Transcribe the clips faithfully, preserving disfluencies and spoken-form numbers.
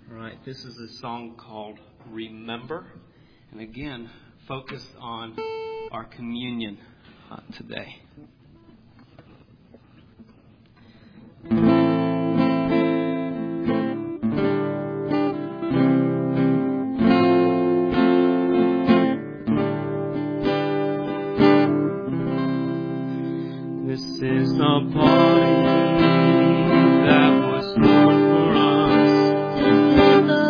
All right, this is a song called Remember, and again, focused on our communion uh, today. This is the body that was torn for us. This is the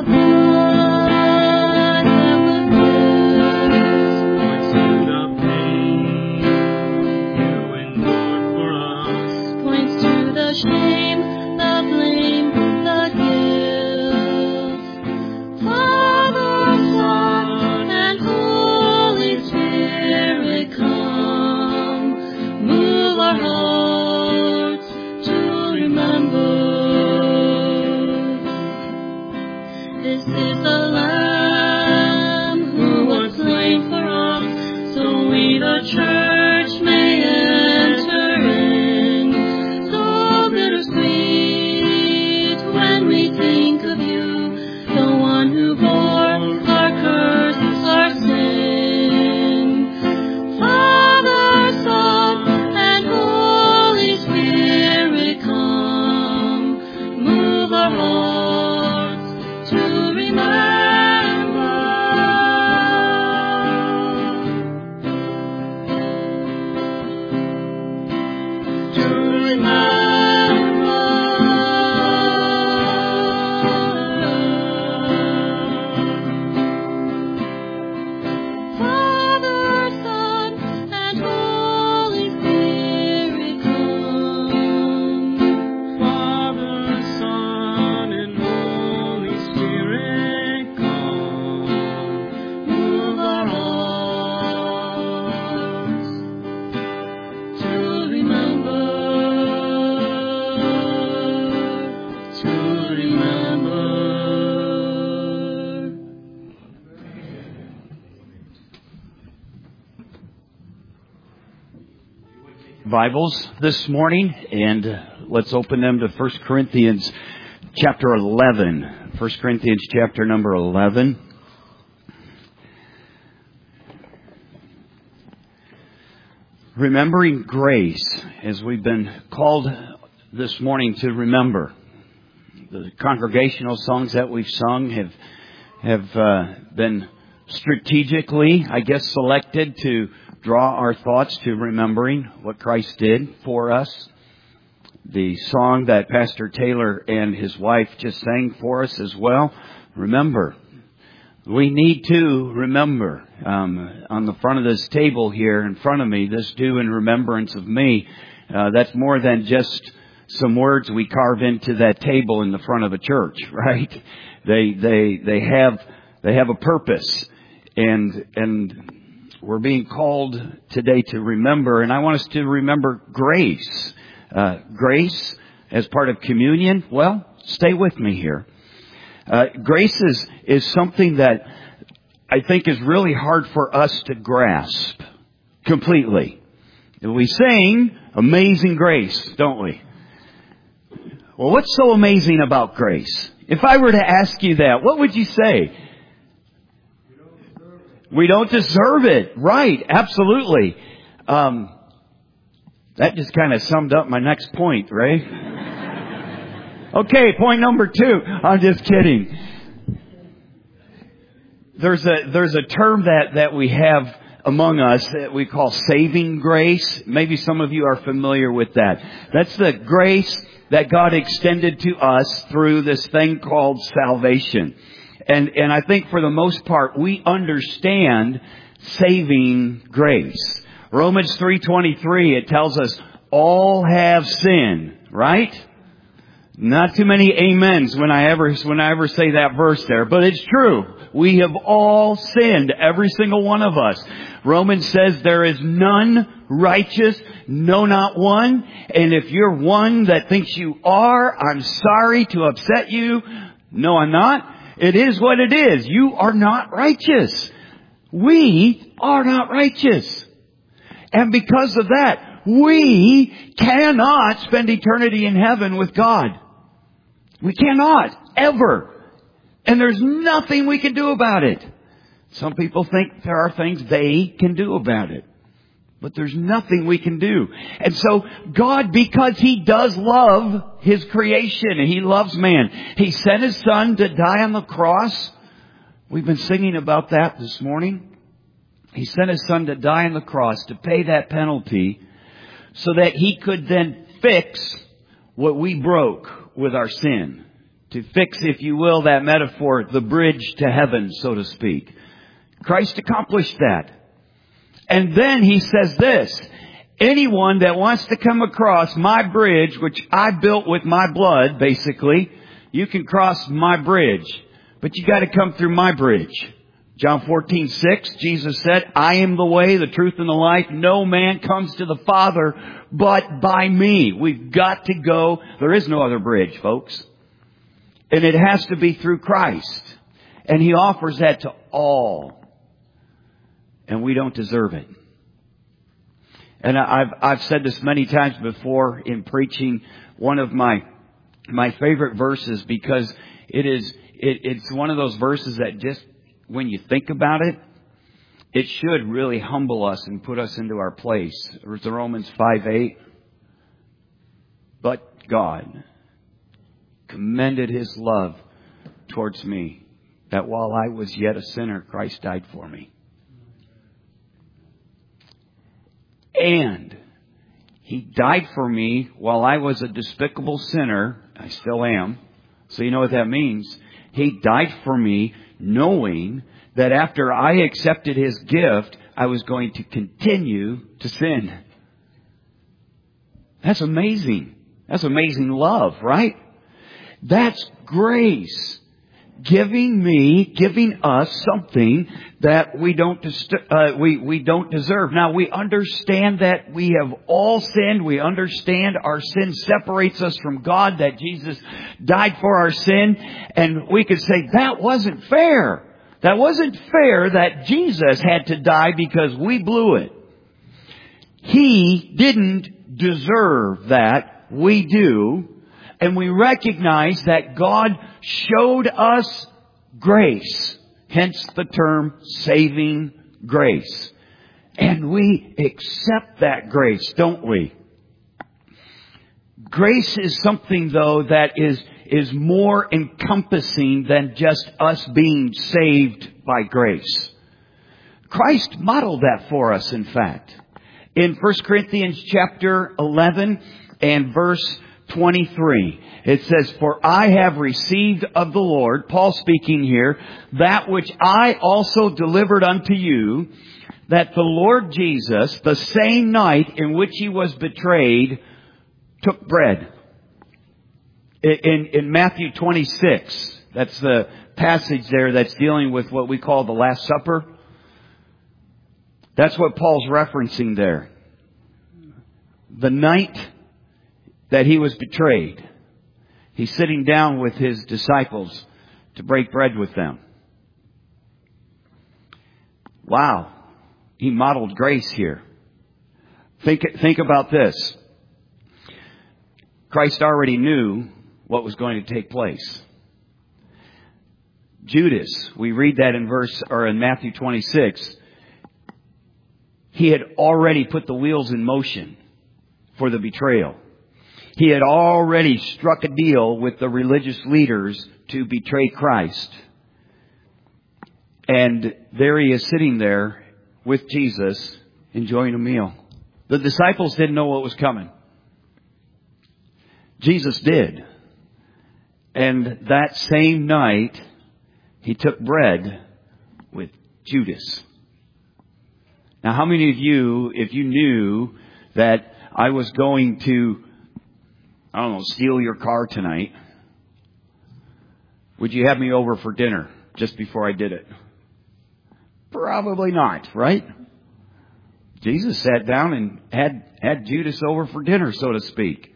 blood that was bruised. Points to the pain you endured for us. Points to the shame, the blame, the guilt. Father, Son, and Holy Spirit, come, move our hearts to remember. This is the Lamb who was slain for us, so we the church may enter in. So bittersweet when we think of you, the one who bore our curse, our sin. Father, Son, and Holy Spirit, come, move our hearts to remember. To remember. Father, Son, and Holy Spirit, come. Father, Son, and Holy Spirit, come. Move our hearts to remember, to remember. Bibles this morning, and uh, let's open them to First Corinthians chapter eleven. First Corinthians chapter number eleven. Remembering grace, as we've been called this morning to remember. The congregational songs that we've sung have have uh, been strategically, I guess, selected to draw our thoughts to remembering what Christ did for us. The song that Pastor Taylor and his wife just sang for us as well. Remember. We need to remember. Um, on the front of this table here in front of me, this do in remembrance of me. Uh, that's more than just some words we carve into that table in the front of a church, right? They they they have they have a purpose, and and we're being called today to remember, and I want us to remember grace. Uh, grace as part of communion. Well, stay with me here. Uh, grace is, is something that I think is really hard for us to grasp completely. We sing Amazing Grace, don't we? Well, what's so amazing about grace? If I were to ask you that, what would you say? We don't deserve it. Right. Absolutely. Um, that just kind of summed up my next point, right? Okay, point number two. I'm just kidding. There's a, there's a term that, that we have among us that we call saving grace. Maybe some of you are familiar with that. That's the grace that God extended to us through this thing called salvation. And, and I think for the most part, we understand saving grace. Romans three twenty-three, it tells us all have sinned, right? Not too many amens when I ever, when I ever say that verse there, but it's true. We have all sinned, every single one of us. Romans says there is none righteous, no, not one. And if you're one that thinks you are, I'm sorry to upset you. No, I'm not. It is what it is. You are not righteous. We are not righteous. And because of that, we cannot spend eternity in heaven with God. We cannot, ever. And there's nothing we can do about it. Some people think there are things they can do about it. But there's nothing we can do. And so God, because He does love His creation and He loves man, He sent His Son to die on the cross. We've been singing about that this morning. He sent His Son to die on the cross to pay that penalty so that He could then fix what we broke with our sin. To fix, if you will, that metaphor, the bridge to heaven, so to speak. Christ accomplished that. And then He says this, anyone that wants to come across my bridge, which I built with my blood, basically, you can cross my bridge. But you got to come through my bridge. John fourteen six, Jesus said, I am the way, the truth, and the life. No man comes to the Father but by me. We've got to go. There is no other bridge, folks. And it has to be through Christ. And He offers that to all. And we don't deserve it. And I've, I've said this many times before in preaching, one of my, my favorite verses, because it is, it, it's one of those verses that just, when you think about it, it should really humble us and put us into our place. It's Romans five eight. But God commended His love towards me, that while I was yet a sinner, Christ died for me. And He died for me while I was a despicable sinner. I still am. So you know what that means. He died for me knowing that after I accepted His gift, I was going to continue to sin. That's amazing. That's amazing love, right? That's grace. Giving me, giving us something that we don't, uh, we, we don't deserve. Now we understand that we have all sinned. We understand our sin separates us from God, that Jesus died for our sin. And we could say that wasn't fair. That wasn't fair that Jesus had to die because we blew it. He didn't deserve that. We do. And we recognize that God showed us grace. Hence the term saving grace. And we accept that grace, don't we? Grace is something, though, that is, is more encompassing than just us being saved by grace. Christ modeled that for us, in fact. In First Corinthians chapter eleven and verse twenty-three. It says, for I have received of the Lord, Paul speaking here, that which I also delivered unto you, that the Lord Jesus, the same night in which He was betrayed, took bread. In, in Matthew twenty-six, that's the passage there that's dealing with what we call the Last Supper. That's what Paul's referencing there. The night that He was betrayed, He's sitting down with His disciples to break bread with them. Wow. He modeled grace here. Think, think about this. Christ already knew what was going to take place. Judas, we read that in verse, or in Matthew twenty-six. He had already put the wheels in motion for the betrayal. He had already struck a deal with the religious leaders to betray Christ. And there he is sitting there with Jesus, enjoying a meal. The disciples didn't know what was coming. Jesus did. And that same night, He took bread with Judas. Now, how many of you, if you knew that I was going to, I don't know, steal your car tonight, would you have me over for dinner just before I did it? Probably not, right? Jesus sat down and had, had Judas over for dinner, so to speak.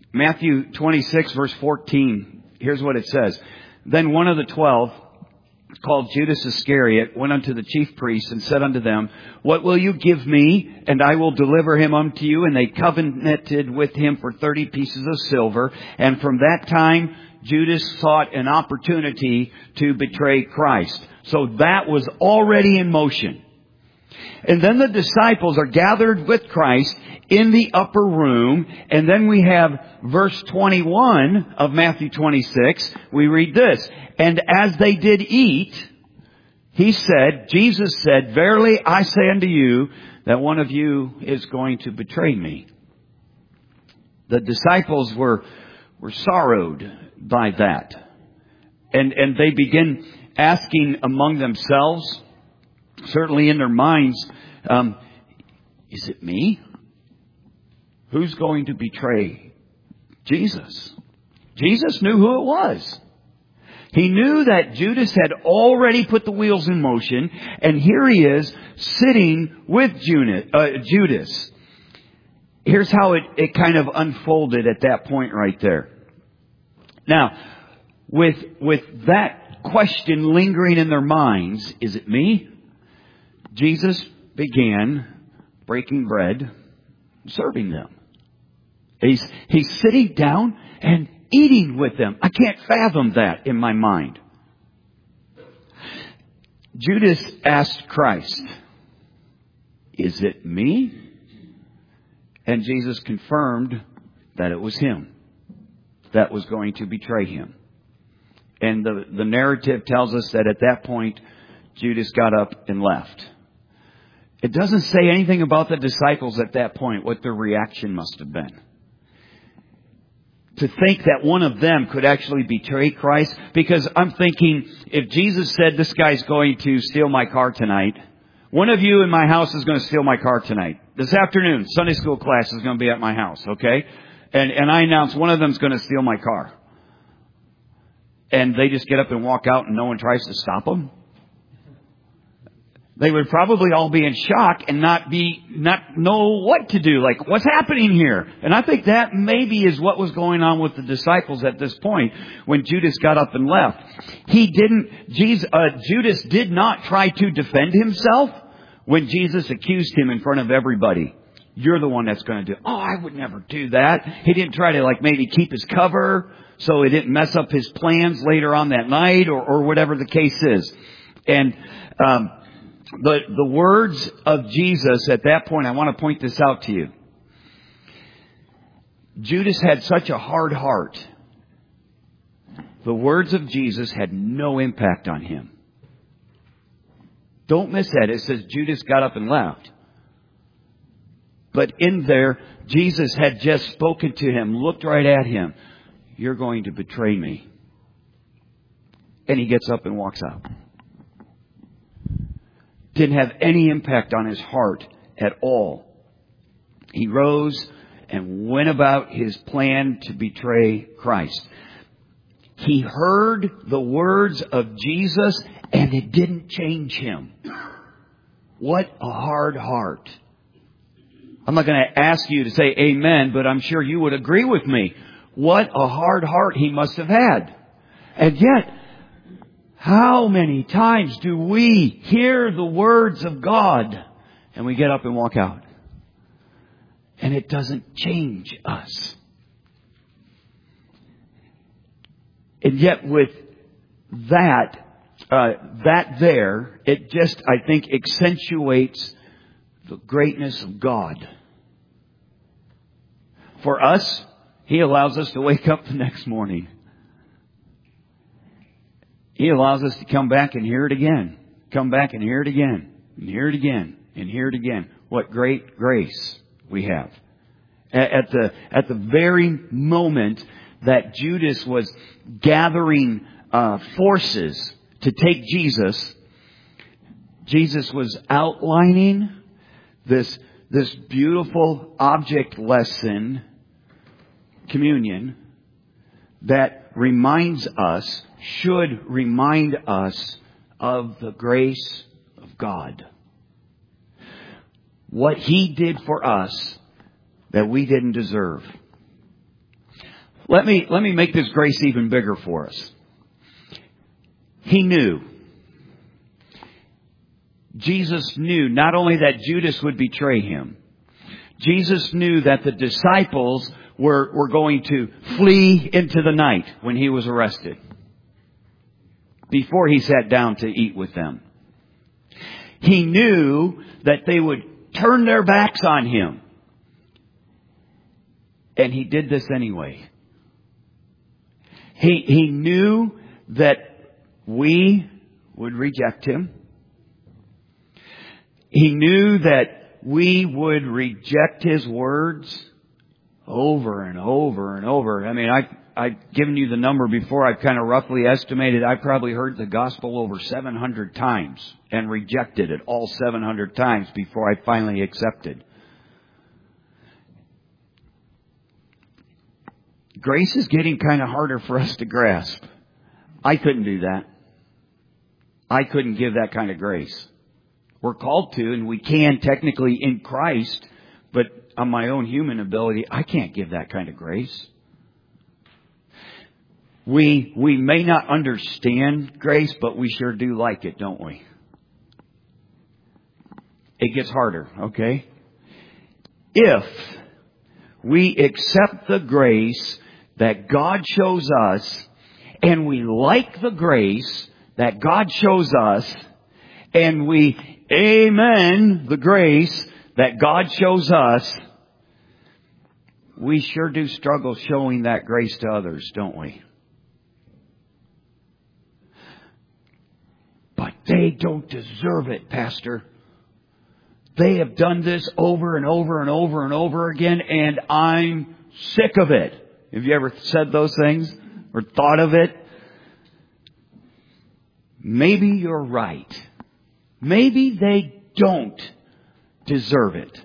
Matthew twenty-six, verse fourteen, here's what it says. Then one of the twelve, called Judas Iscariot, went unto the chief priests and said unto them, What will you give me? And I will deliver him unto you. And they covenanted with him for thirty pieces of silver. And from that time, Judas sought an opportunity to betray Christ. So that was already in motion. And then the disciples are gathered with Christ in the upper room. And then we have verse twenty-one of Matthew twenty-six. We read this. And as they did eat, he said, Jesus said, Verily I say unto you that one of you is going to betray me. The disciples were, were sorrowed by that. And, and they begin asking among themselves, certainly in their minds, um, is it me? Who's going to betray Jesus? Jesus knew who it was. He knew that Judas had already put the wheels in motion, and here he is sitting with Judas. Here's how it, it kind of unfolded at that point right there. Now, with, with that question lingering in their minds, is it me? Jesus began breaking bread, serving them. He's, he's sitting down and eating with them. I can't fathom that in my mind. Judas asked Christ, Is it me? And Jesus confirmed that it was him that was going to betray him. And the, the narrative tells us that at that point, Judas got up and left. It doesn't say anything about the disciples at that point, what their reaction must have been. To think that one of them could actually betray Christ. Because I'm thinking, if Jesus said, this guy's going to steal my car tonight, one of you in my house is going to steal my car tonight. This afternoon, Sunday school class is going to be at my house, okay? And, and I announce one of them's going to steal my car. And they just get up and walk out and no one tries to stop them. They would probably all be in shock and not be, not know what to do. Like, what's happening here? And I think that maybe is what was going on with the disciples at this point when Judas got up and left. He didn't, Jesus, uh, Judas did not try to defend himself when Jesus accused him in front of everybody. You're the one that's going to do. Oh, I would never do that. He didn't try to like maybe keep his cover so he didn't mess up his plans later on that night or, or whatever the case is. And, um, The, the words of Jesus at that point, I want to point this out to you. Judas had such a hard heart. The words of Jesus had no impact on him. Don't miss that. It says Judas got up and left. But in there, Jesus had just spoken to him, looked right at him. You're going to betray me. And he gets up and walks out. Didn't have any impact on his heart at all. He rose and went about his plan to betray Christ. He heard the words of Jesus and it didn't change him. What a hard heart. I'm not going to ask you to say amen, but I'm sure you would agree with me. What a hard heart he must have had. And yet, how many times do we hear the words of God and we get up and walk out? And it doesn't change us. And yet with that, uh, that there, it just, I think, accentuates the greatness of God. For us, He allows us to wake up the next morning. He allows us to come back and hear it again. Come back and hear it again. And hear it again. And hear it again. What great grace we have. At the, at the very moment that Judas was gathering uh, forces to take Jesus, Jesus was outlining this, this beautiful object lesson, communion, that reminds us, should remind us of the grace of God. What He did for us that we didn't deserve. Let me, let me make this grace even bigger for us. He knew Jesus knew not only that Judas would betray him, Jesus knew that the disciples were, were going to flee into the night when he was arrested, before he sat down to eat with them. He knew that they would turn their backs on him. And he did this anyway. He, he knew that we would reject him. He knew that we would reject his words over and over and over. I mean, I, I've given you the number before. I've kind of roughly estimated. I probably heard the gospel over seven hundred times and rejected it all seven hundred times before I finally accepted. Grace is getting kind of harder for us to grasp. I couldn't do that. I couldn't give that kind of grace. We're called to, and we can technically in Christ, but on my own human ability, I can't give that kind of grace. We, we may not understand grace, but we sure do like it, don't we? It gets harder, okay? If we accept the grace that God shows us, and we like the grace that God shows us, and we amen the grace that God shows us, we sure do struggle showing that grace to others, don't we? But they don't deserve it, Pastor. They have done this over and over and over and over again, and I'm sick of it. Have you ever said those things or thought of it? Maybe you're right. Maybe they don't deserve it.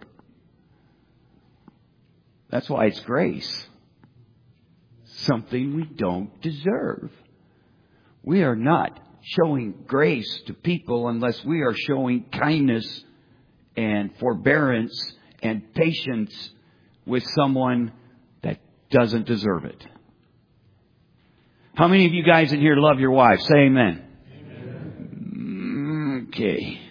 That's why it's grace. Something we don't deserve. We are not showing grace to people unless we are showing kindness and forbearance and patience with someone that doesn't deserve it. How many of you guys in here love your wives? Say amen. Amen. Okay.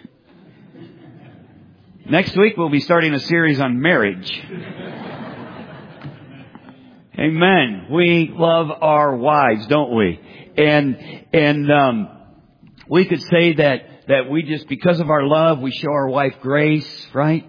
Next week we'll be starting a series on marriage. Amen. We love our wives, don't we? And and um, we could say that that we just, because of our love, we show our wife grace, right?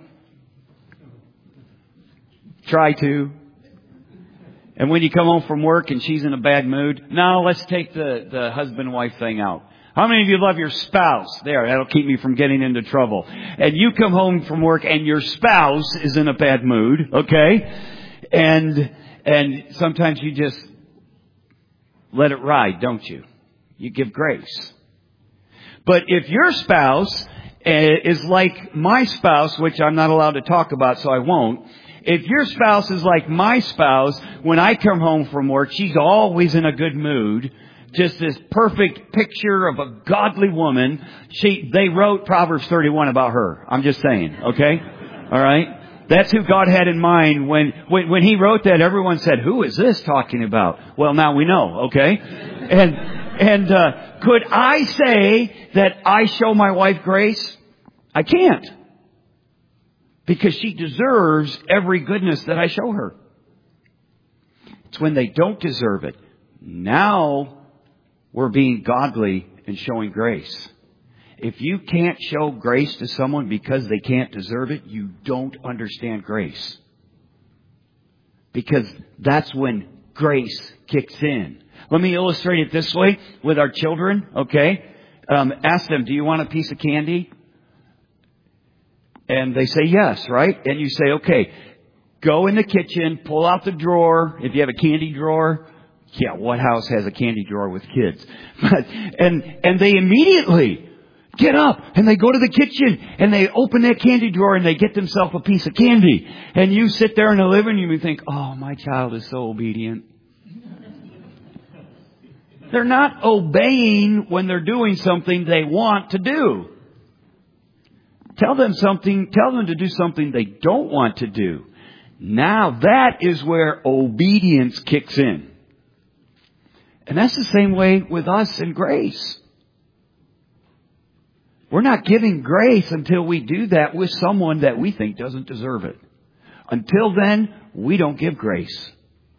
Try to. And when you come home from work and she's in a bad mood, now let's take the, the husband-wife thing out. How many of you love your spouse? There, that'll keep me from getting into trouble. And you come home from work and your spouse is in a bad mood, okay? And and sometimes you just let it ride, don't you? You give grace. But if your spouse is like my spouse, which I'm not allowed to talk about, so I won't. If your spouse is like my spouse, when I come home from work, she's always in a good mood. Just this perfect picture of a godly woman. She, they wrote Proverbs thirty-one about her. I'm just saying, okay? All right? That's who God had in mind when, when, when He wrote that. Everyone said, who is this talking about? Well, now we know, okay? And, and, uh, could I say that I show my wife grace? I can't. Because she deserves every goodness that I show her. It's when they don't deserve it. Now we're being godly and showing grace. If you can't show grace to someone because they can't deserve it, you don't understand grace. Because that's when grace kicks in. Let me illustrate it this way with our children, okay? Um, ask them, do you want a piece of candy? And they say yes, right? And you say, okay, go in the kitchen, pull out the drawer. If you have a candy drawer. Yeah, what house has a candy drawer with kids? But, and, and they immediately get up and they go to the kitchen and they open that candy drawer and they get themselves a piece of candy. And you sit there in the living room and you think, oh, my child is so obedient. They're not obeying when they're doing something they want to do. Tell them something, tell them to do something they don't want to do. Now that is where obedience kicks in. And that's the same way with us in grace. We're not giving grace until we do that with someone that we think doesn't deserve it. Until then, we don't give grace.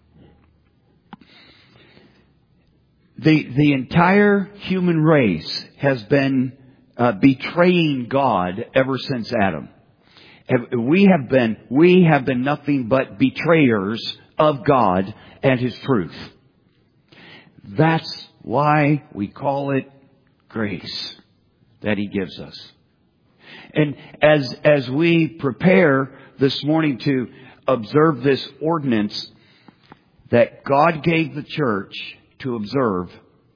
The, the entire human race has been uh, betraying God ever since Adam. We have been, we have been nothing but betrayers of God and His truth. That's why we call it grace that He gives us. And as, as we prepare this morning to observe this ordinance that God gave the church to observe,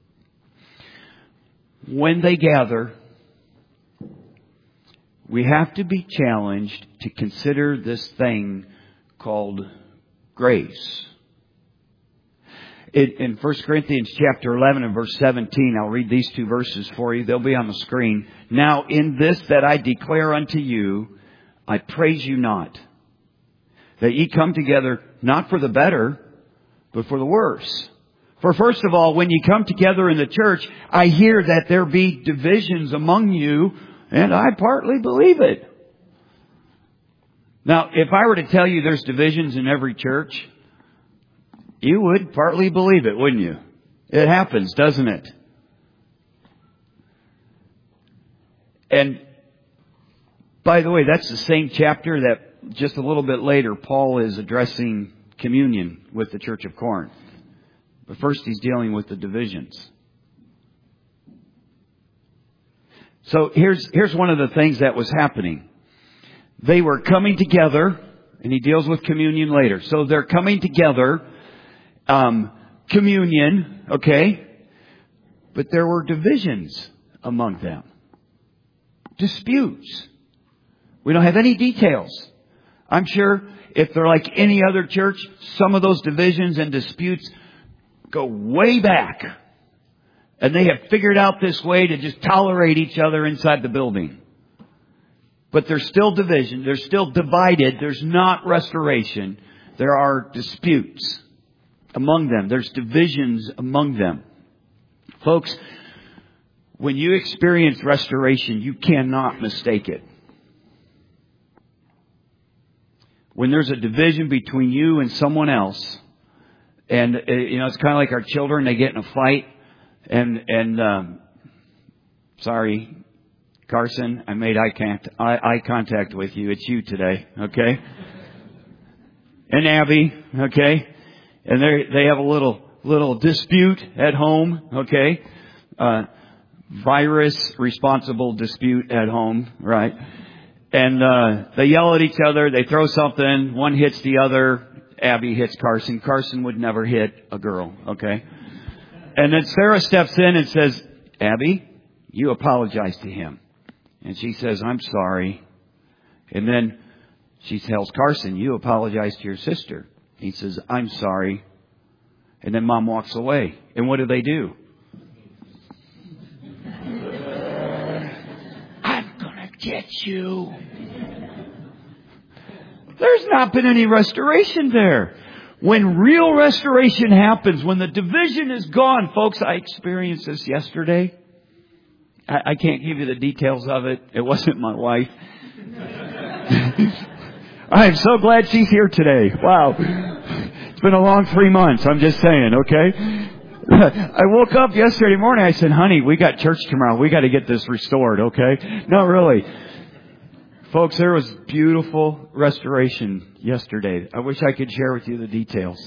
when they gather, we have to be challenged to consider this thing called grace. In, in First Corinthians chapter eleven and verse seventeen, I'll read these two verses for you. They'll be on the screen. Now in this that I declare unto you, I praise you not, that ye come together not for the better, but for the worse. For first of all, when ye come together in the church, I hear that there be divisions among you, and I partly believe it. Now, if I were to tell you there's divisions in every church, you would partly believe it, wouldn't you? It happens, doesn't it? And by the way, that's the same chapter that just a little bit later Paul is addressing communion with the church of Corinth. But first he's dealing with the divisions. So here's, here's one of the things that was happening. They were coming together, and he deals with communion later. So they're coming together, um, communion, okay? But there were divisions among them. Disputes. We don't have any details. I'm sure if they're like any other church, some of those divisions and disputes go way back. And they have figured out this way to just tolerate each other inside the building. But there's still division. They're still divided. There's not restoration. There are disputes among them. There's divisions among them. Folks, when you experience restoration, you cannot mistake it. When there's a division between you and someone else, and, uh, you know, it's kind of like our children, they get in a fight, and, and, um, sorry, Carson, I made eye contact, eye, eye contact with you. It's you today, okay? And Abby, okay? And they they have a little, little dispute at home, okay? Uh, virus responsible dispute at home, right? And, uh, they yell at each other, they throw something, one hits the other, Abby hits Carson. Carson would never hit a girl, okay? And then Sarah steps in and says, Abby, you apologize to him. And she says, I'm sorry. And then she tells Carson, you apologize to your sister. He says, I'm sorry. And then Mom walks away. And what do they do? I'm going to get you. There's not been any restoration there. When real restoration happens, when the division is gone, folks, I experienced this yesterday. I, I can't give you the details of it. It wasn't my wife. I'm so glad she's here today. Wow. It's been a long three months. I'm just saying, okay? I woke up yesterday morning. I said, honey, we got church tomorrow. We got to get this restored, okay? No, really. Folks, there was beautiful restoration yesterday. I wish I could share with you the details.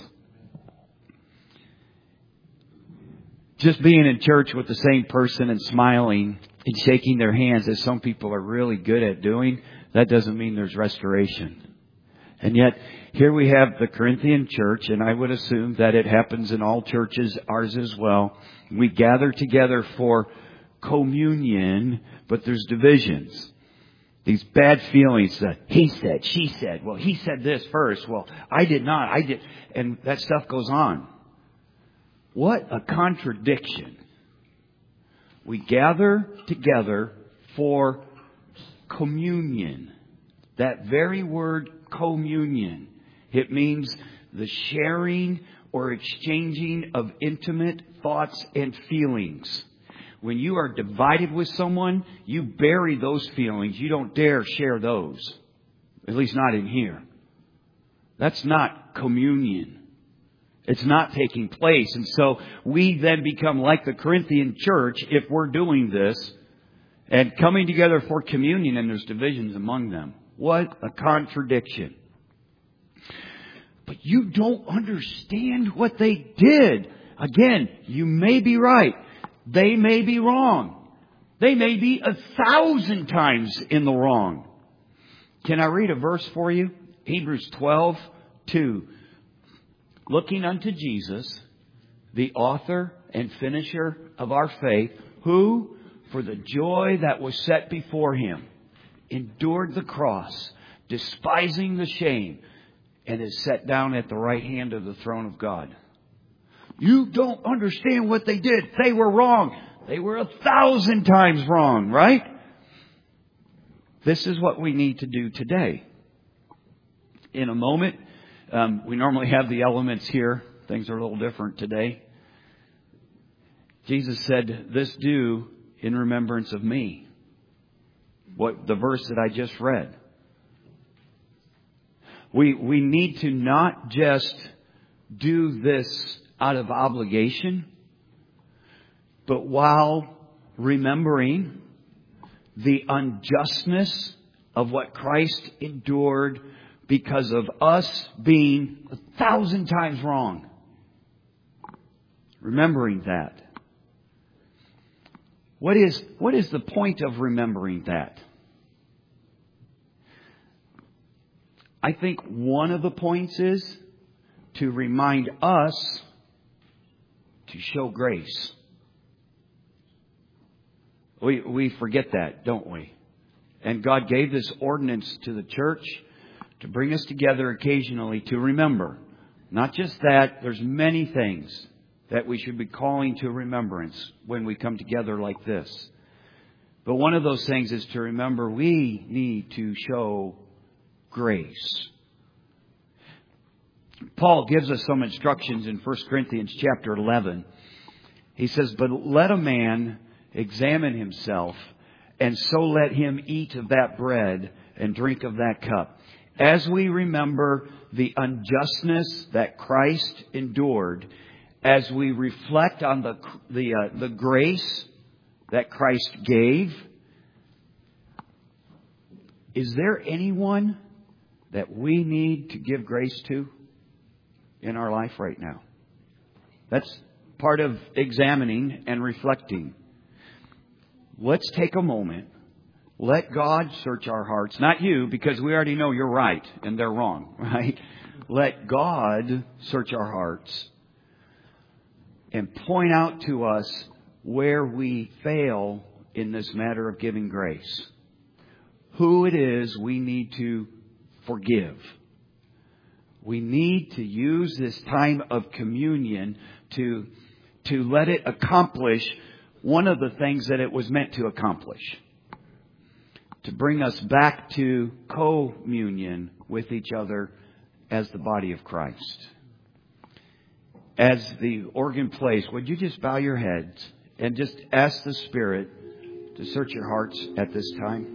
Just being in church with the same person and smiling and shaking their hands, as some people are really good at doing, that doesn't mean there's restoration. And yet, here we have the Corinthian church, and I would assume that it happens in all churches, ours as well. We gather together for communion, but there's divisions. These bad feelings that he said, she said, well, he said this first. Well, I did not. I did. And that stuff goes on. What a contradiction. We gather together for communion. That very word communion. It means the sharing or exchanging of intimate thoughts and feelings. When you are divided with someone, you bury those feelings. You don't dare share those. At least not in here. That's not communion. It's not taking place. And so we then become like the Corinthian church if we're doing this and coming together for communion and there's divisions among them. What a contradiction. But you don't understand what they did. Again, you may be right. They may be wrong. They may be a thousand times in the wrong. Can I read a verse for you? Hebrews twelve two. Looking unto Jesus, the author and finisher of our faith, who, for the joy that was set before Him, endured the cross, despising the shame, and is set down at the right hand of the throne of God. You don't understand what they did. They were wrong. They were a thousand times wrong, right? This is what we need to do today. In a moment, um, we normally have the elements here. Things are a little different today. Jesus said, "This do in remembrance of me." What the verse that I just read. We we need to not just do this out of obligation, but while remembering the unjustness of what Christ endured because of us being a thousand times wrong. Remembering that. What is, what is the point of remembering that? I think one of the points is to remind us to show grace. We we forget that, don't we? And God gave this ordinance to the church to bring us together occasionally to remember. Not just that, there's many things that we should be calling to remembrance when we come together like this. But one of those things is to remember we need to show grace. Paul gives us some instructions in First Corinthians chapter eleven. He says, "But let a man examine himself, and so let him eat of that bread and drink of that cup." As we remember the unjustness that Christ endured, as we reflect on the the uh, the grace that Christ gave, is there anyone that we need to give grace to in our life right now? That's part of examining and reflecting. Let's take a moment. Let God search our hearts. Not you, because we already know you're right and they're wrong, right? Let God search our hearts and point out to us where we fail in this matter of giving grace. Who it is we need to forgive. We need to use this time of communion to, to let it accomplish one of the things that it was meant to accomplish. To bring us back to communion with each other as the body of Christ. As the organ plays, would you just bow your heads and just ask the Spirit to search your hearts at this time?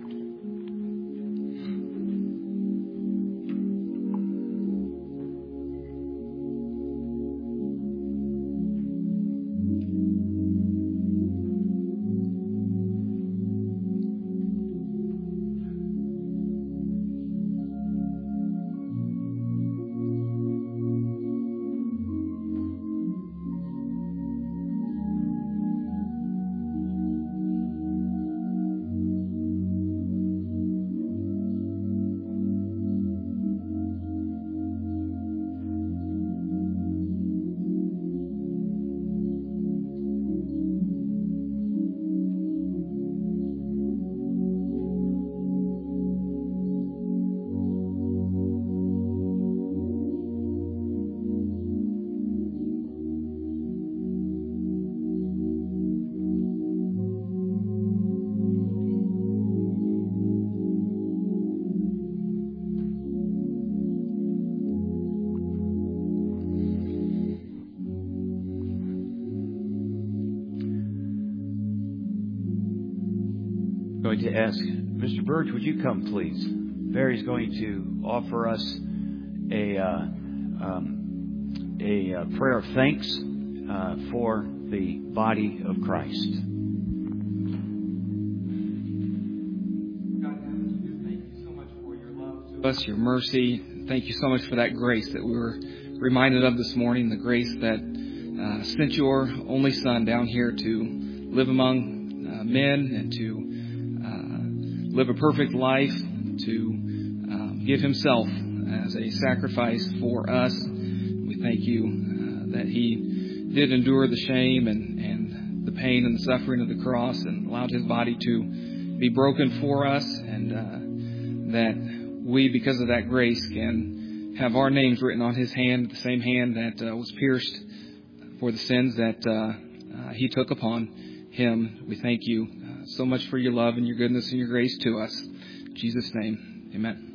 going to ask Mister Burge, would you come, please? Barry's going to offer us a uh, um, a uh, prayer of thanks uh, for the body of Christ. God, thank you so much for your love to us, your mercy. Thank you so much for that grace that we were reminded of this morning, the grace that uh, sent your only Son down here to live among uh, men and to uh, live a perfect life, to um, give himself as a sacrifice for us. We thank you uh, that he did endure the shame and, and the pain and the suffering of the cross and allowed his body to be broken for us, and uh, that we, because of that grace, can have our names written on his hand, the same hand that uh, was pierced for the sins that uh, uh, he took upon him. We thank you uh, so much for your love and your goodness and your grace to us. In Jesus' name, amen.